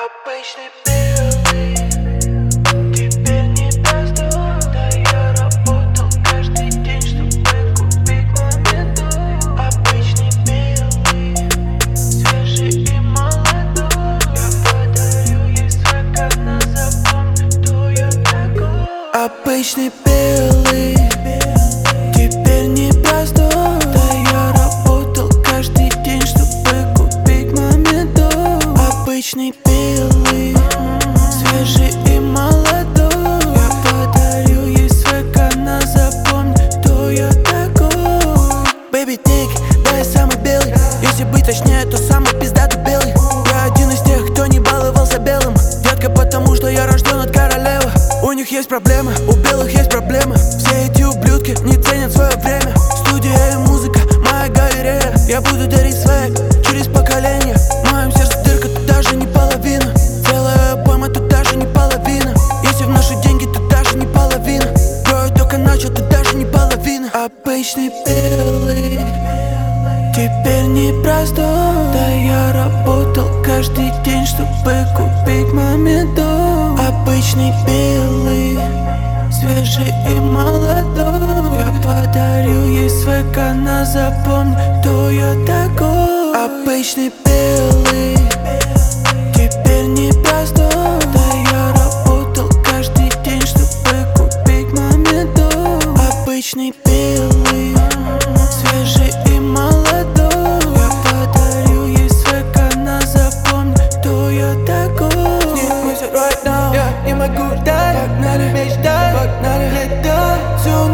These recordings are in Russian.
Обычный белый, теперь не простой. Да я работал каждый день, чтобы купить момент. Обычный белый, свежий и молодой. Я подарю ей свой канал, запомни, кто я такой. Обычный белый, теперь не простой. Да я работал каждый день, чтобы купить момент. Обычный белый, свежий и молодой. Я подарю ей свой канал, запомни, кто я такой. Baby, тик, да я самый белый. Если быть точнее, то самый пиздатый белый. Я один из тех, кто не баловался белым. Детка, потому что я рожден от королевы. У них есть проблемы, у белых есть проблемы. Все эти ублюдки не ценят свое время. Студия и музыка, моя галерея. Я буду дарить свек через поколение. В моем сердце дырка, тут даже не половина. Целая пойма, тут даже не половина. Если вношу деньги, тут даже не половина. Бро, я только начал, тут даже не половина. Обычный белый, теперь не простой. Да я работал каждый день, чтобы купить момент. Обычный белый, свежий и молодой. Я подарю ей свой канал, запомни, кто я такой. Обычный белый, теперь не простой. Да я работал каждый день, чтобы купить момент. Обычный белый, свежий и молодой. Я подарю ей свой канал, запомни, кто я такой. Смысл right now, я не могу ждать. Погнали мечтать, погнали летать. Всю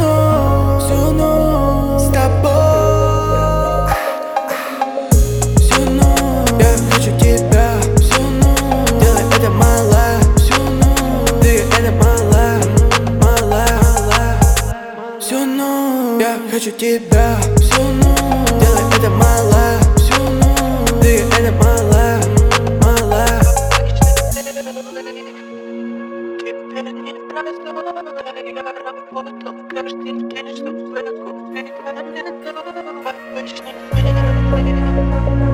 ночь с тобой. Всю ночь я хочу тебя. Всю ночь делай это, мала. Всю ночь ты это, мала, мала. Всю ночь я хочу тебя. Всю ночь делай это, мала. Всю ночь ты это, мала, мала. Теперь не простой. Я работал каждый день, чтобы купить момент. Обычный белый.